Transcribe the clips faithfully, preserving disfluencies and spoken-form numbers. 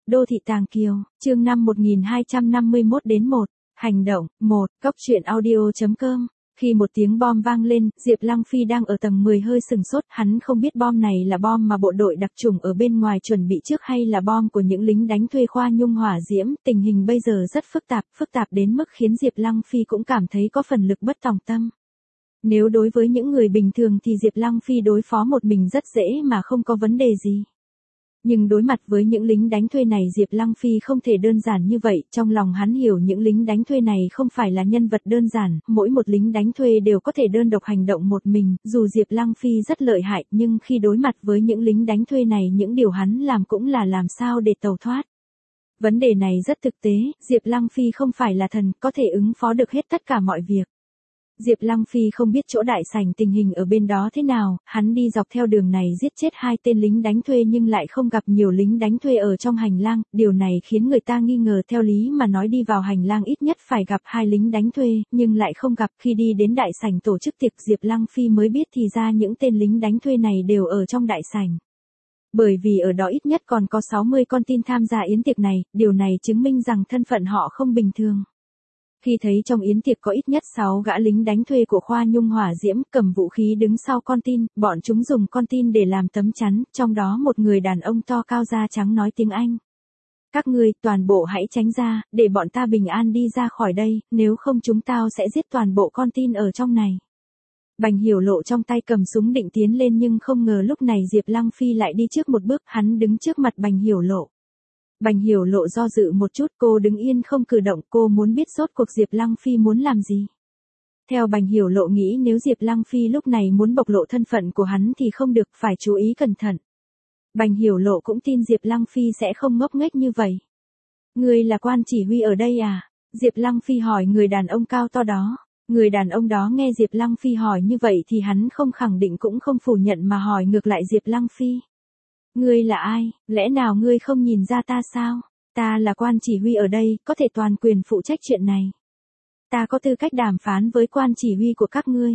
Đô thị Tàng Kiều, chương năm một nghìn hai trăm năm mươi mốt đến một, hành động, một, cốc truyện audio.com. Khi một tiếng bom vang lên, Diệp Lăng Phi đang ở tầng mười hơi sừng sốt, hắn không biết bom này là bom mà bộ đội đặc chủng ở bên ngoài chuẩn bị trước hay là bom của những lính đánh thuê khoa nhung hỏa diễm, tình hình bây giờ rất phức tạp, phức tạp đến mức khiến Diệp Lăng Phi cũng cảm thấy có phần lực bất tòng tâm. Nếu đối với những người bình thường thì Diệp Lăng Phi đối phó một mình rất dễ mà không có vấn đề gì. Nhưng đối mặt với những lính đánh thuê này Diệp Lăng Phi không thể đơn giản như vậy, trong lòng hắn hiểu những lính đánh thuê này không phải là nhân vật đơn giản, mỗi một lính đánh thuê đều có thể đơn độc hành động một mình, dù Diệp Lăng Phi rất lợi hại nhưng khi đối mặt với những lính đánh thuê này những điều hắn làm cũng là làm sao để tẩu thoát. Vấn đề này rất thực tế, Diệp Lăng Phi không phải là thần, có thể ứng phó được hết tất cả mọi việc. Diệp Lăng Phi không biết chỗ đại sảnh tình hình ở bên đó thế nào, hắn đi dọc theo đường này giết chết hai tên lính đánh thuê nhưng lại không gặp nhiều lính đánh thuê ở trong hành lang, điều này khiến người ta nghi ngờ theo lý mà nói đi vào hành lang ít nhất phải gặp hai lính đánh thuê, nhưng lại không gặp. Khi đi đến đại sảnh tổ chức tiệc Diệp Lăng Phi mới biết thì ra những tên lính đánh thuê này đều ở trong đại sảnh. Bởi vì ở đó ít nhất còn có sáu mươi con tin tham gia yến tiệc này, điều này chứng minh rằng thân phận họ không bình thường. Khi thấy trong yến tiệc có ít nhất sáu gã lính đánh thuê của khoa nhung hỏa diễm cầm vũ khí đứng sau con tin, bọn chúng dùng con tin để làm tấm chắn, trong đó một người đàn ông to cao da trắng nói tiếng Anh. Các ngươi, toàn bộ hãy tránh ra, để bọn ta bình an đi ra khỏi đây, nếu không chúng tao sẽ giết toàn bộ con tin ở trong này. Bành Hiểu Lộ trong tay cầm súng định tiến lên nhưng không ngờ lúc này Diệp Lăng Phi lại đi trước một bước, hắn đứng trước mặt Bành Hiểu Lộ. Bành Hiểu Lộ do dự một chút, cô đứng yên không cử động, cô muốn biết rốt cuộc Diệp Lăng Phi muốn làm gì. Theo Bành Hiểu Lộ nghĩ nếu Diệp Lăng Phi lúc này muốn bộc lộ thân phận của hắn thì không được, phải chú ý cẩn thận. Bành Hiểu Lộ cũng tin Diệp Lăng Phi sẽ không ngốc nghếch như vậy. Ngươi là quan chỉ huy ở đây à? Diệp Lăng Phi hỏi người đàn ông cao to đó. Người đàn ông đó nghe Diệp Lăng Phi hỏi như vậy thì hắn không khẳng định cũng không phủ nhận mà hỏi ngược lại Diệp Lăng Phi. Ngươi là ai, lẽ nào ngươi không nhìn ra ta sao? Ta là quan chỉ huy ở đây, có thể toàn quyền phụ trách chuyện này. Ta có tư cách đàm phán với quan chỉ huy của các ngươi.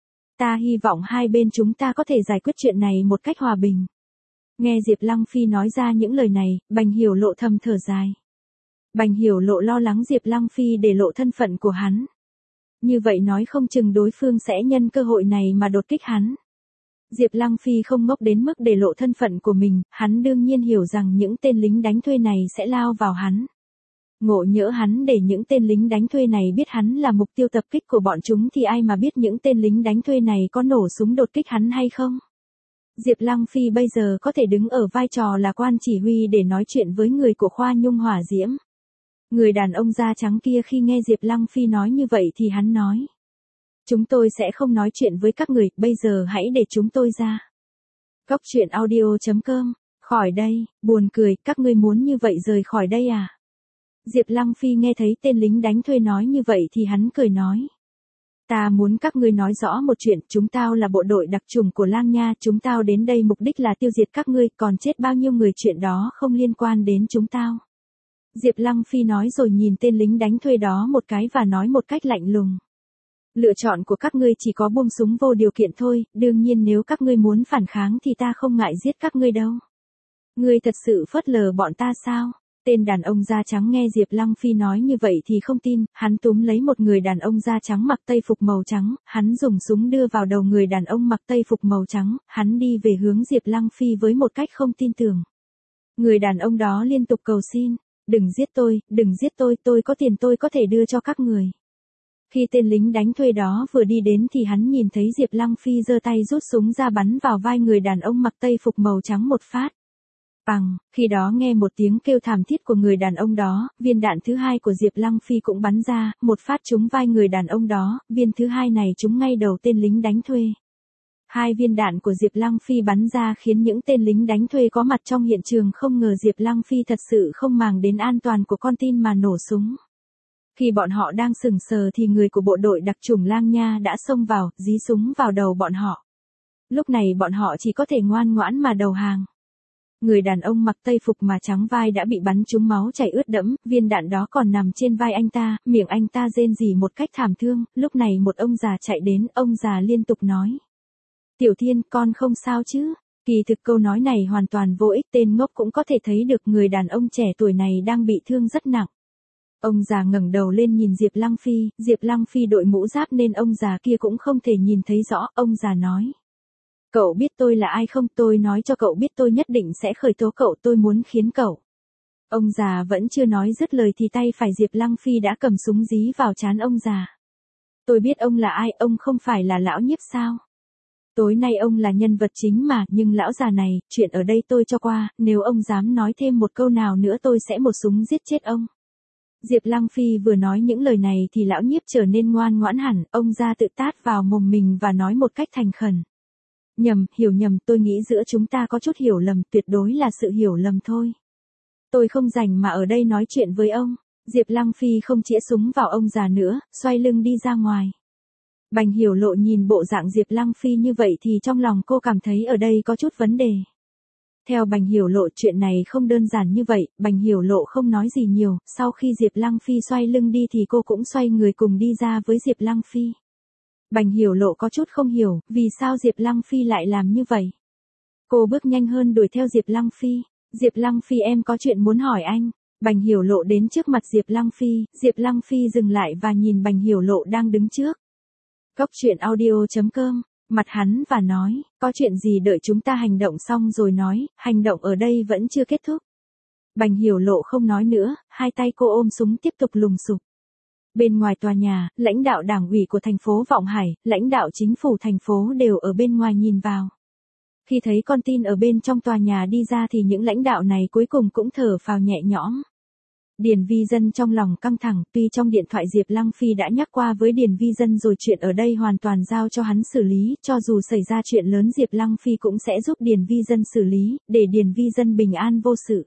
Ta hy vọng hai bên chúng ta có thể giải quyết chuyện này một cách hòa bình. Nghe Diệp Lăng Phi nói ra những lời này, Bành Hiểu Lộ thầm thở dài. Bành Hiểu Lộ lo lắng Diệp Lăng Phi để lộ thân phận của hắn. Như vậy nói không chừng đối phương sẽ nhân cơ hội này mà đột kích hắn. Diệp Lăng Phi không ngốc đến mức để lộ thân phận của mình, hắn đương nhiên hiểu rằng những tên lính đánh thuê này sẽ lao vào hắn. Ngộ nhỡ hắn để những tên lính đánh thuê này biết hắn là mục tiêu tập kích của bọn chúng thì ai mà biết những tên lính đánh thuê này có nổ súng đột kích hắn hay không. Diệp Lăng Phi bây giờ có thể đứng ở vai trò là quan chỉ huy để nói chuyện với người của khoa nhung hỏa diễm. Người đàn ông da trắng kia khi nghe Diệp Lăng Phi nói như vậy thì hắn nói. Chúng tôi sẽ không nói chuyện với các người, bây giờ hãy để chúng tôi ra. Cốc truyện audio.com, khỏi đây, buồn cười, các ngươi muốn như vậy rời khỏi đây à? Diệp Lăng Phi nghe thấy tên lính đánh thuê nói như vậy thì hắn cười nói. Ta muốn các ngươi nói rõ một chuyện, chúng tao là bộ đội đặc chủng của Lang Nha, chúng tao đến đây mục đích là tiêu diệt các ngươi, còn chết bao nhiêu người chuyện đó không liên quan đến chúng tao. Diệp Lăng Phi nói rồi nhìn tên lính đánh thuê đó một cái và nói một cách lạnh lùng. Lựa chọn của các ngươi chỉ có buông súng vô điều kiện thôi, đương nhiên nếu các ngươi muốn phản kháng thì ta không ngại giết các ngươi đâu. Ngươi thật sự phớt lờ bọn ta sao? Tên đàn ông da trắng nghe Diệp Lăng Phi nói như vậy thì không tin, hắn túm lấy một người đàn ông da trắng mặc tây phục màu trắng, hắn dùng súng đưa vào đầu người đàn ông mặc tây phục màu trắng, hắn đi về hướng Diệp Lăng Phi với một cách không tin tưởng. Người đàn ông đó liên tục cầu xin, đừng giết tôi, đừng giết tôi, tôi có tiền tôi có thể đưa cho các người. Khi tên lính đánh thuê đó vừa đi đến thì hắn nhìn thấy Diệp Lăng Phi giơ tay rút súng ra bắn vào vai người đàn ông mặc tây phục màu trắng một phát. Bằng, khi đó nghe một tiếng kêu thảm thiết của người đàn ông đó, viên đạn thứ hai của Diệp Lăng Phi cũng bắn ra, một phát trúng vai người đàn ông đó, viên thứ hai này trúng ngay đầu tên lính đánh thuê. Hai viên đạn của Diệp Lăng Phi bắn ra khiến những tên lính đánh thuê có mặt trong hiện trường không ngờ Diệp Lăng Phi thật sự không màng đến an toàn của con tin mà nổ súng. Khi bọn họ đang sững sờ thì người của bộ đội đặc chủng Lang Nha đã xông vào, dí súng vào đầu bọn họ. Lúc này bọn họ chỉ có thể ngoan ngoãn mà đầu hàng. Người đàn ông mặc tây phục mà trắng vai đã bị bắn trúng máu chảy ướt đẫm, viên đạn đó còn nằm trên vai anh ta, miệng anh ta rên rỉ một cách thảm thương, lúc này một ông già chạy đến, ông già liên tục nói. Tiểu Thiên, con không sao chứ? Kỳ thực câu nói này hoàn toàn vô ích, tên ngốc cũng có thể thấy được người đàn ông trẻ tuổi này đang bị thương rất nặng. Ông già ngẩng đầu lên nhìn Diệp Lăng Phi, Diệp Lăng Phi đội mũ giáp nên ông già kia cũng không thể nhìn thấy rõ, ông già nói. Cậu biết tôi là ai không? Tôi nói cho cậu biết tôi nhất định sẽ khởi tố cậu, tôi muốn khiến cậu. Ông già vẫn chưa nói dứt lời thì tay phải Diệp Lăng Phi đã cầm súng dí vào trán ông già. Tôi biết ông là ai, ông không phải là lão nhiếp sao? Tối nay ông là nhân vật chính mà, nhưng lão già này, chuyện ở đây tôi cho qua, nếu ông dám nói thêm một câu nào nữa tôi sẽ một súng giết chết ông. Diệp Lăng Phi vừa nói những lời này thì lão nhiếp trở nên ngoan ngoãn hẳn, ông ra tự tát vào mồm mình và nói một cách thành khẩn. Nhầm, hiểu nhầm, tôi nghĩ giữa chúng ta có chút hiểu lầm, tuyệt đối là sự hiểu lầm thôi. Tôi không rảnh mà ở đây nói chuyện với ông. Diệp Lăng Phi không chĩa súng vào ông già nữa, xoay lưng đi ra ngoài. Bành Hiểu Lộ nhìn bộ dạng Diệp Lăng Phi như vậy thì trong lòng cô cảm thấy ở đây có chút vấn đề. Theo Bành Hiểu Lộ chuyện này không đơn giản như vậy, Bành Hiểu Lộ không nói gì nhiều, sau khi Diệp Lăng Phi xoay lưng đi thì cô cũng xoay người cùng đi ra với Diệp Lăng Phi. Bành Hiểu Lộ có chút không hiểu, vì sao Diệp Lăng Phi lại làm như vậy. Cô bước nhanh hơn đuổi theo Diệp Lăng Phi. Diệp Lăng Phi, em có chuyện muốn hỏi anh. Bành Hiểu Lộ đến trước mặt Diệp Lăng Phi, Diệp Lăng Phi dừng lại và nhìn Bành Hiểu Lộ đang đứng trước. Cốc truyện audio chấm com, mặt hắn và nói, có chuyện gì đợi chúng ta hành động xong rồi nói, hành động ở đây vẫn chưa kết thúc. Bành Hiểu Lộ không nói nữa, hai tay cô ôm súng tiếp tục lùng sục. Bên ngoài tòa nhà, lãnh đạo đảng ủy của thành phố Vọng Hải, lãnh đạo chính phủ thành phố đều ở bên ngoài nhìn vào. Khi thấy con tin ở bên trong tòa nhà đi ra thì những lãnh đạo này cuối cùng cũng thở phào nhẹ nhõm. Điền Vi Dân trong lòng căng thẳng, tuy trong điện thoại Diệp Lăng Phi đã nhắc qua với Điền Vi Dân rồi chuyện ở đây hoàn toàn giao cho hắn xử lý, cho dù xảy ra chuyện lớn Diệp Lăng Phi cũng sẽ giúp Điền Vi Dân xử lý, để Điền Vi Dân bình an vô sự.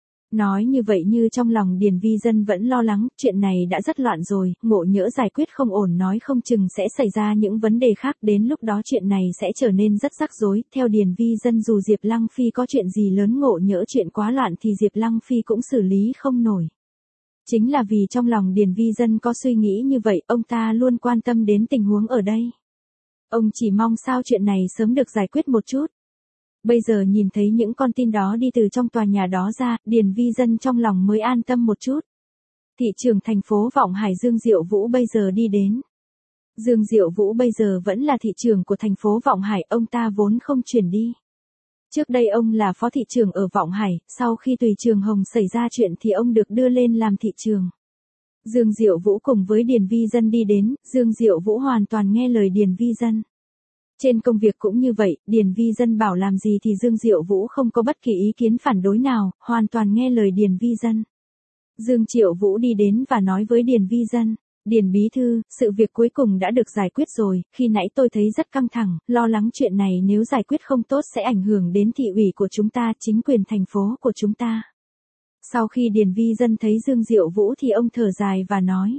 Nói như vậy như trong lòng Điền Vi Dân vẫn lo lắng, chuyện này đã rất loạn rồi, ngộ nhỡ giải quyết không ổn nói không chừng sẽ xảy ra những vấn đề khác, đến lúc đó chuyện này sẽ trở nên rất rắc rối. Theo Điền Vi Dân dù Diệp Lăng Phi có chuyện gì lớn ngộ nhỡ chuyện quá loạn thì Diệp Lăng Phi cũng xử lý không nổi. Chính là vì trong lòng Điền Vi Dân có suy nghĩ như vậy, ông ta luôn quan tâm đến tình huống ở đây. Ông chỉ mong sao chuyện này sớm được giải quyết một chút. Bây giờ nhìn thấy những con tin đó đi từ trong tòa nhà đó ra, Điền Vi Dân trong lòng mới an tâm một chút. Thị trưởng thành phố Vọng Hải Dương Diệu Vũ bây giờ đi đến. Dương Diệu Vũ bây giờ vẫn là thị trưởng của thành phố Vọng Hải, ông ta vốn không chuyển đi. Trước đây ông là phó thị trưởng ở Vọng Hải, sau khi Tùy Trường Hồng xảy ra chuyện thì ông được đưa lên làm thị trưởng. Dương Diệu Vũ cùng với Điền Vi Dân đi đến, Dương Diệu Vũ hoàn toàn nghe lời Điền Vi Dân. Trên công việc cũng như vậy, Điền Vi Dân bảo làm gì thì Dương Diệu Vũ không có bất kỳ ý kiến phản đối nào, hoàn toàn nghe lời Điền Vi Dân. Dương Triệu Vũ đi đến và nói với Điền Vi Dân, Điền bí thư, sự việc cuối cùng đã được giải quyết rồi, khi nãy tôi thấy rất căng thẳng, lo lắng chuyện này nếu giải quyết không tốt sẽ ảnh hưởng đến thị ủy của chúng ta, chính quyền thành phố của chúng ta. Sau khi Điền Vi Dân thấy Dương Diệu Vũ thì ông thở dài và nói.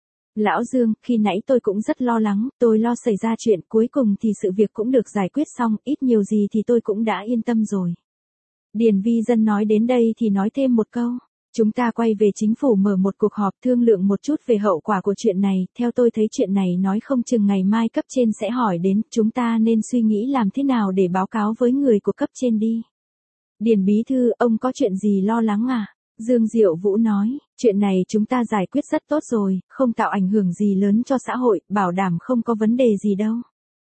Lão Dương, khi nãy tôi cũng rất lo lắng, tôi lo xảy ra chuyện, cuối cùng thì sự việc cũng được giải quyết xong, ít nhiều gì thì tôi cũng đã yên tâm rồi. Điền Vi Dân nói đến đây thì nói thêm một câu. Chúng ta quay về chính phủ mở một cuộc họp thương lượng một chút về hậu quả của chuyện này, theo tôi thấy chuyện này nói không chừng ngày mai cấp trên sẽ hỏi đến, chúng ta nên suy nghĩ làm thế nào để báo cáo với người của cấp trên đi. Điền bí thư, ông có chuyện gì lo lắng à? Dương Diệu Vũ nói, chuyện này chúng ta giải quyết rất tốt rồi, không tạo ảnh hưởng gì lớn cho xã hội, bảo đảm không có vấn đề gì đâu.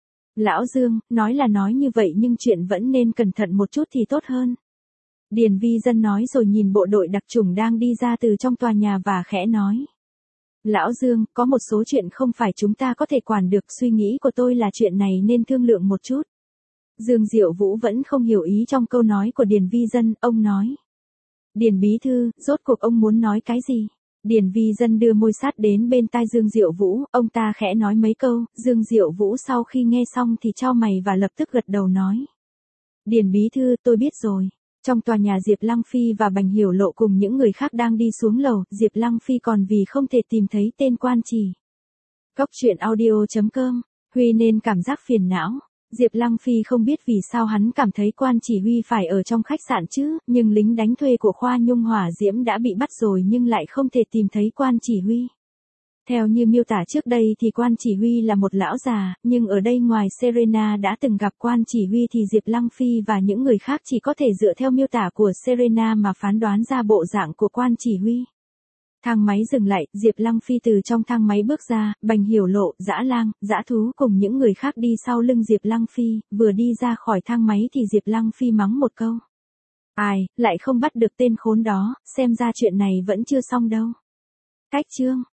Lão Dương, nói là nói như vậy nhưng chuyện vẫn nên cẩn thận một chút thì tốt hơn. Điền Vi Dân nói rồi nhìn bộ đội đặc chủng đang đi ra từ trong tòa nhà và khẽ nói. Lão Dương, có một số chuyện không phải chúng ta có thể quản được, suy nghĩ của tôi là chuyện này nên thương lượng một chút. Dương Diệu Vũ vẫn không hiểu ý trong câu nói của Điền Vi Dân, ông nói. Điền bí thư, rốt cuộc ông muốn nói cái gì? Điền Vi Dân đưa môi sát đến bên tai Dương Diệu Vũ, ông ta khẽ nói mấy câu, Dương Diệu Vũ sau khi nghe xong thì chau mày và lập tức gật đầu nói. Điền bí thư, tôi biết rồi. Trong tòa nhà Diệp Lăng Phi và Bành Hiểu Lộ cùng những người khác đang đi xuống lầu, Diệp Lăng Phi còn vì không thể tìm thấy tên quan chỉ. Cốc truyện audio chấm com, Huy nên cảm giác phiền não. Diệp Lăng Phi không biết vì sao hắn cảm thấy quan chỉ huy phải ở trong khách sạn chứ, nhưng lính đánh thuê của Khoa Nhung Hỏa Diễm đã bị bắt rồi nhưng lại không thể tìm thấy quan chỉ huy. Theo như miêu tả trước đây thì quan chỉ huy là một lão già, nhưng ở đây ngoài Serena đã từng gặp quan chỉ huy thì Diệp Lăng Phi và những người khác chỉ có thể dựa theo miêu tả của Serena mà phán đoán ra bộ dạng của quan chỉ huy. Thang máy dừng lại, Diệp Lăng Phi từ trong thang máy bước ra, Bành Hiểu Lộ, Dã Lang, Dã Thú cùng những người khác đi sau lưng Diệp Lăng Phi, vừa đi ra khỏi thang máy thì Diệp Lăng Phi mắng một câu. Ai, lại không bắt được tên khốn đó, xem ra chuyện này vẫn chưa xong đâu. Cách chương